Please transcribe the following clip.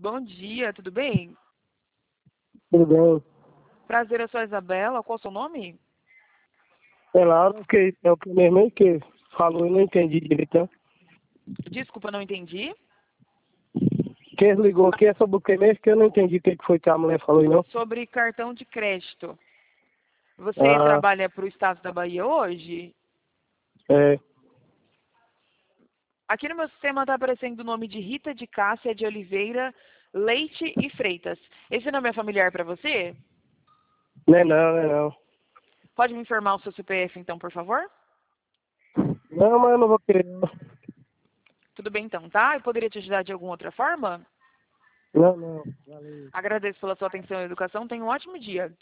bom dia, tudo bem? Tudo bem? Prazer, eu sou a Isabela. Qual é o seu nome? É Laura, que é o que mesmo que falou, eu não entendi direito. Né? Desculpa, não entendi. Quem ligou aqui é sobre o que mesmo que eu não entendi o que foi que a mulher falou, não? Sobre cartão de crédito. Você Ah, trabalha para o Estado da Bahia hoje? é. Aqui no meu sistema está aparecendo o nome de Rita de Cássia de Oliveira Leite e Freitas. Esse nome é familiar para você? Não é não, não é não. Pode me informar o seu CPF, então, por favor? Não, mas eu não vou querer, não. Tudo bem, então, tá? Eu poderia te ajudar de alguma outra forma? Não, não. Valeu. Agradeço pela sua atenção e educação. Tenha um ótimo dia.